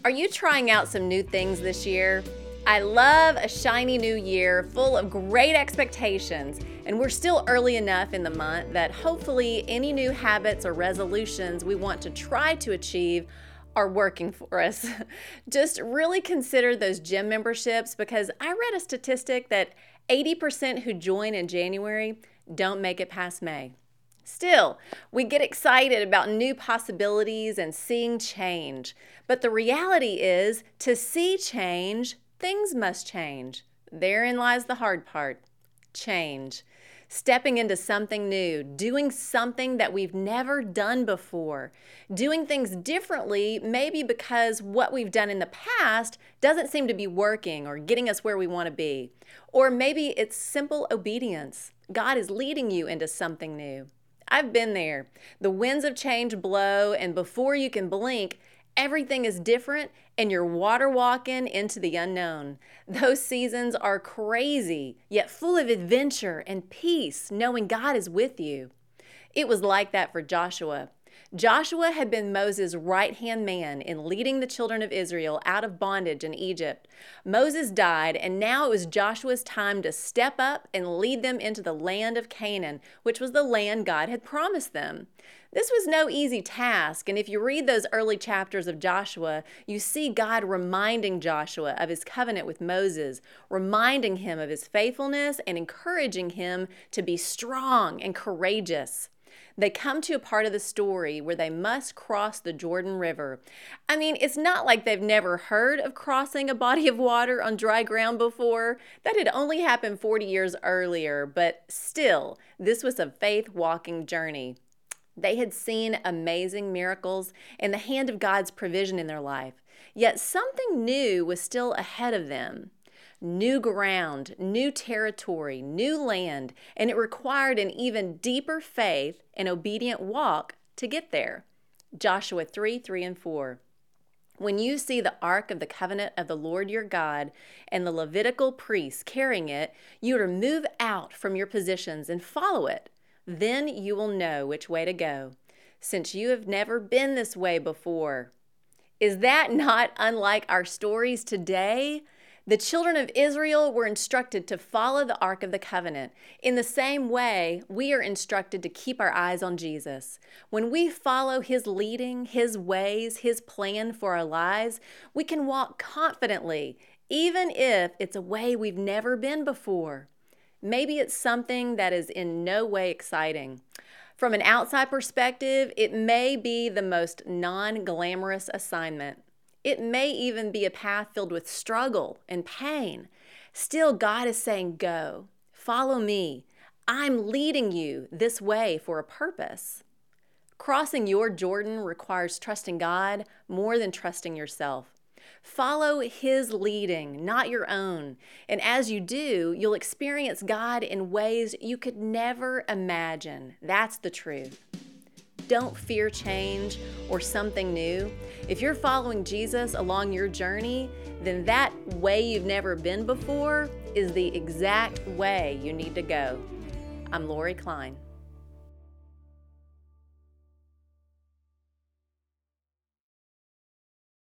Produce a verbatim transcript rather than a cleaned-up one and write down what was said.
Are you trying out some new things this year? I love a shiny new year full of great expectations, and we're still early enough in the month that hopefully any new habits or resolutions we want to try to achieve are working for us. Just really consider those gym memberships, because I read a statistic that eighty percent who join in January don't make it past May. Still, we get excited about new possibilities and seeing change. But the reality is, to see change, things must change. Therein lies the hard part. Change. Stepping into something new, doing something that we've never done before, doing things differently, maybe because what we've done in the past doesn't seem to be working or getting us where we want to be. Or maybe it's simple obedience. God is leading you into something new. I've been there. The winds of change blow, and before you can blink, everything is different and you're water walking into the unknown. Those seasons are crazy, yet full of adventure and peace, knowing God is with you. It was like that for Joshua. Joshua had been Moses' right-hand man in leading the children of Israel out of bondage in Egypt. Moses died, and now it was Joshua's time to step up and lead them into the land of Canaan, which was the land God had promised them. This was no easy task, and if you read those early chapters of Joshua, you see God reminding Joshua of his covenant with Moses, reminding him of his faithfulness and encouraging him to be strong and courageous. They come to a part of the story where they must cross the Jordan River. I mean, it's not like they've never heard of crossing a body of water on dry ground before. That had only happened forty years earlier, but still, this was a faith-walking journey. They had seen amazing miracles and the hand of God's provision in their life, yet something new was still ahead of them. New ground, new territory, new land, and it required an even deeper faith and obedient walk to get there. Joshua three, three and four. When you see the ark of the covenant of the Lord your God and the Levitical priests carrying it, you are to move out from your positions and follow it. Then you will know which way to go, since you have never been this way before. Is that not unlike our stories today? The children of Israel were instructed to follow the Ark of the Covenant. In the same way, we are instructed to keep our eyes on Jesus. When we follow His leading, His ways, His plan for our lives, we can walk confidently, even if it's a way we've never been before. Maybe it's something that is in no way exciting. From an outside perspective, it may be the most non-glamorous assignment. It may even be a path filled with struggle and pain. Still, God is saying, go, follow me. I'm leading you this way for a purpose. Crossing your Jordan requires trusting God more than trusting yourself. Follow His leading, not your own. And as you do, you'll experience God in ways you could never imagine. That's the truth. Don't fear change or something new. If you're following Jesus along your journey, then that way you've never been before is the exact way you need to go. I'm Lori Klein.